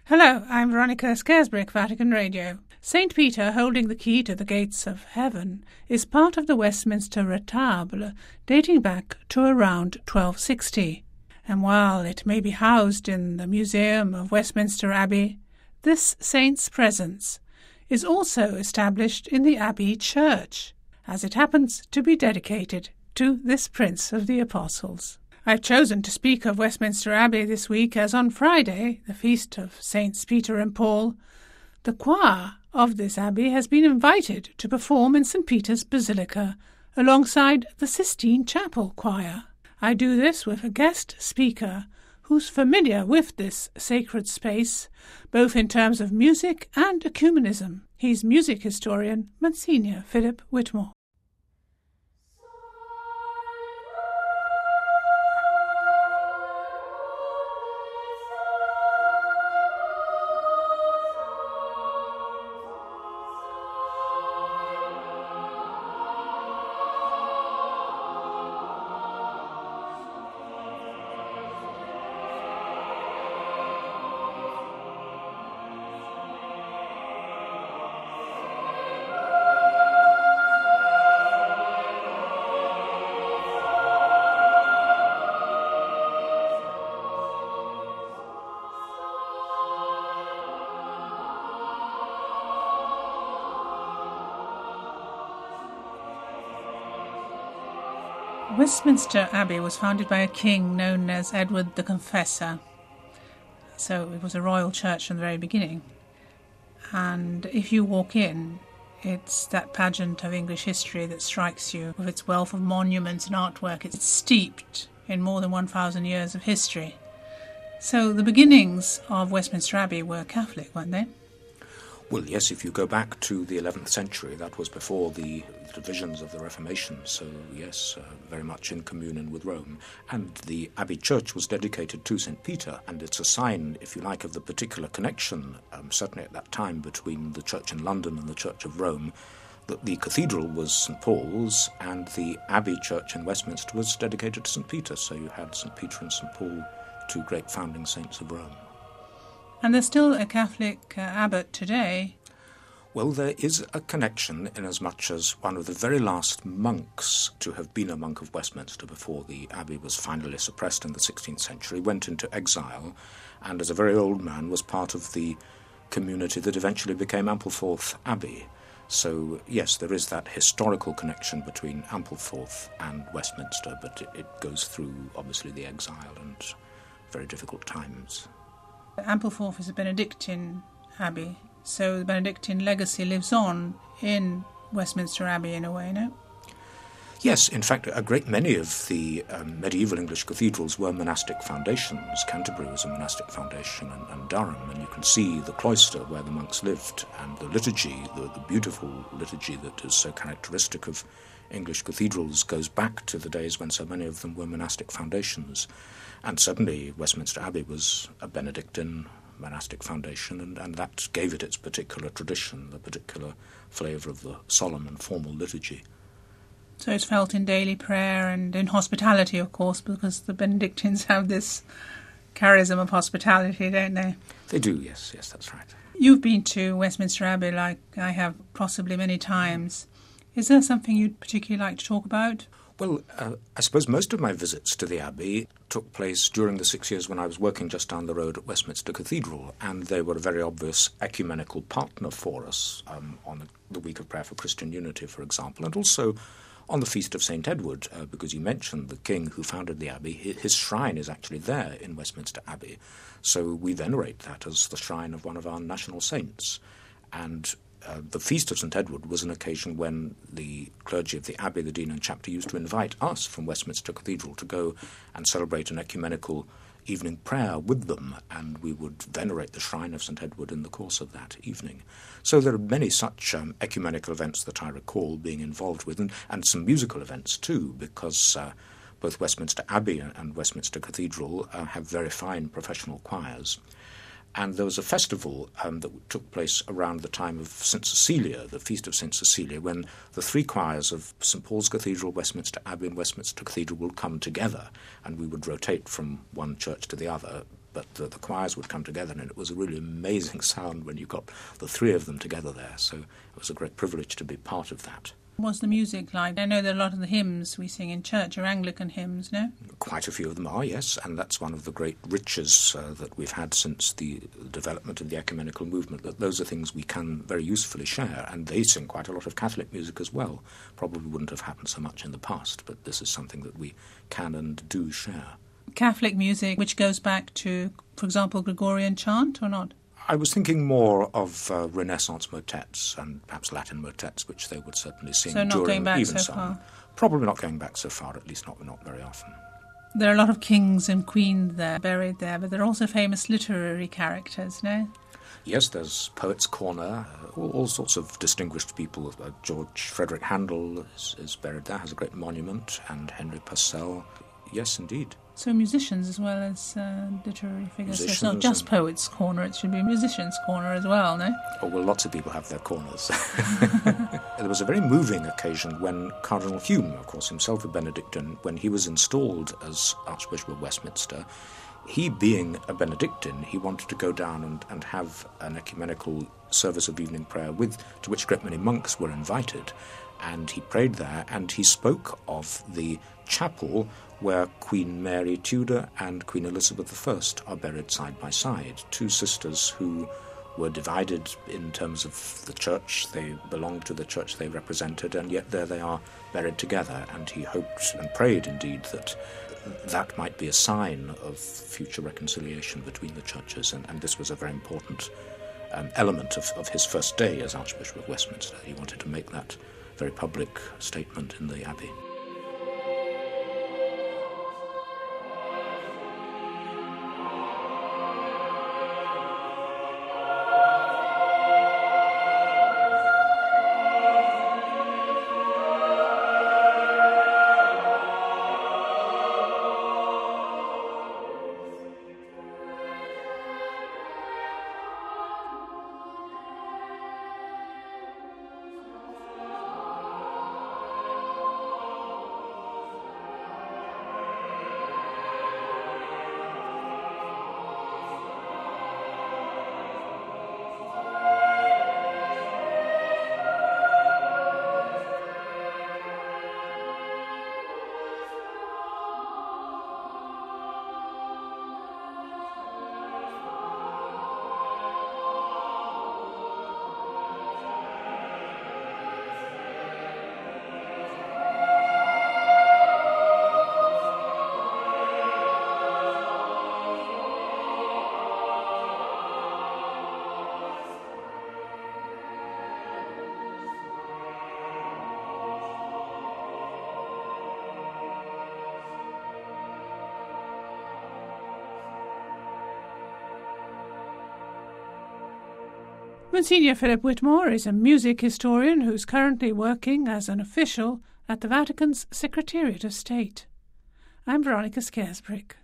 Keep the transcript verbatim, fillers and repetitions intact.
Hello, I'm Veronica Scarisbrick, Vatican Radio. Saint Peter, holding the key to the gates of heaven, is part of the Westminster Retable, dating back to around twelve sixty. And while it may be housed in the Museum of Westminster Abbey, this saint's presence is also established in the Abbey Church, as it happens to be dedicated to this Prince of the Apostles. I've chosen to speak of Westminster Abbey this week as on Friday, the feast of Saints Peter and Paul, the choir of this abbey has been invited to perform in Saint Peter's Basilica alongside the Sistine Chapel choir. I do this with a guest speaker who's familiar with this sacred space, both in terms of music and ecumenism. He's music historian Monsignor Philip Whitmore. Westminster Abbey was founded by a king known as Edward the Confessor. So it was a royal church from the very beginning. And if you walk in, it's that pageant of English history that strikes you with its wealth of monuments and artwork. It's steeped in more than one thousand years of history. So the beginnings of Westminster Abbey were Catholic, weren't they? Well, yes, if you go back to the eleventh century, that was before the divisions of the Reformation, so yes, uh, very much in communion with Rome. And the Abbey Church was dedicated to Saint Peter, and it's a sign, if you like, of the particular connection, um, certainly at that time, between the church in London and the Church of Rome, that the cathedral was Saint Paul's, and the Abbey Church in Westminster was dedicated to Saint Peter, so you had Saint Peter and Saint Paul, two great founding saints of Rome. And there's still a Catholic uh, abbot today. Well, there is a connection inasmuch as one of the very last monks to have been a monk of Westminster before the abbey was finally suppressed in the sixteenth century went into exile, and as a very old man was part of the community that eventually became Ampleforth Abbey. So, yes, there is that historical connection between Ampleforth and Westminster, but it, it goes through, obviously, the exile and very difficult times. Ampleforth is a Benedictine abbey, so the Benedictine legacy lives on in Westminster Abbey in a way, no? Yes, in fact, a great many of the um, medieval English cathedrals were monastic foundations. Canterbury was a monastic foundation, and, and Durham, and you can see the cloister where the monks lived, and the liturgy, the, the beautiful liturgy that is so characteristic of English cathedrals goes back to the days when so many of them were monastic foundations. And certainly Westminster Abbey was a Benedictine monastic foundation, and, and that gave it its particular tradition, the particular flavour of the solemn and formal liturgy. So it's felt in daily prayer and in hospitality, of course, because the Benedictines have this charism of hospitality, don't they? They do, yes, yes, that's right. You've been to Westminster Abbey like I have possibly many times. Is there something you'd particularly like to talk about? Well, uh, I suppose most of my visits to the Abbey took place during the six years when I was working just down the road at Westminster Cathedral, and they were a very obvious ecumenical partner for us um, on the Week of Prayer for Christian Unity, for example, and also on the Feast of Saint Edward, uh, because you mentioned the king who founded the Abbey. His shrine is actually there in Westminster Abbey, so we venerate that as the shrine of one of our national saints. And Uh, the Feast of Saint Edward was an occasion when the clergy of the Abbey, the Dean and Chapter, used to invite us from Westminster Cathedral to go and celebrate an ecumenical evening prayer with them, and we would venerate the shrine of Saint Edward in the course of that evening. So there are many such um, ecumenical events that I recall being involved with, and, and some musical events too, because uh, both Westminster Abbey and Westminster Cathedral uh, have very fine professional choirs. And there was a festival um, that took place around the time of Saint Cecilia, the Feast of Saint Cecilia, when the three choirs of Saint Paul's Cathedral, Westminster Abbey and Westminster Cathedral would come together, and we would rotate from one church to the other, but the, the choirs would come together, and it was a really amazing sound when you got the three of them together there. So it was a great privilege to be part of that. What's the music like? I know that a lot of the hymns we sing in church are Anglican hymns, no? Quite a few of them are, yes, and that's one of the great riches uh, that we've had since the development of the ecumenical movement, that those are things we can very usefully share, and they sing quite a lot of Catholic music as well. Probably wouldn't have happened so much in the past, but this is something that we can and do share. Catholic music, which goes back to, for example, Gregorian chant, or not? I was thinking more of uh, Renaissance motets and perhaps Latin motets, which they would certainly sing so not during going back even so far. Probably not going back so far, at least not not very often. There are a lot of kings and queens there, buried there, but there are also famous literary characters, no? Yes, there's Poets' Corner, uh, all, all sorts of distinguished people. Uh, George Frederick Handel is, is buried there, has a great monument, and Henry Purcell. Yes, indeed. So musicians as well as uh, literary figures. So it's not Musicians just and- Poets' Corner, it should be Musicians' Corner as well, no? Oh, well, lots of people have their corners. There was a very moving occasion when Cardinal Hume, of course, himself a Benedictine, when he was installed as Archbishop of Westminster, he being a Benedictine, he wanted to go down and, and have an ecumenical service of evening prayer, with to which a great many monks were invited. And he prayed there, and he spoke of the chapel where Queen Mary Tudor and Queen Elizabeth the First are buried side by side, two sisters who were divided in terms of the church. They belonged to the church they represented, and yet there they are buried together. And he hoped and prayed indeed that that might be a sign of future reconciliation between the churches, and, and this was a very important um, element of, of his first day as Archbishop of Westminster. He wanted to make that very public statement in the Abbey. Monsignor Philip Whitmore is a music historian who's currently working as an official at the Vatican's Secretariat of State. I'm Veronica Scaresbrick.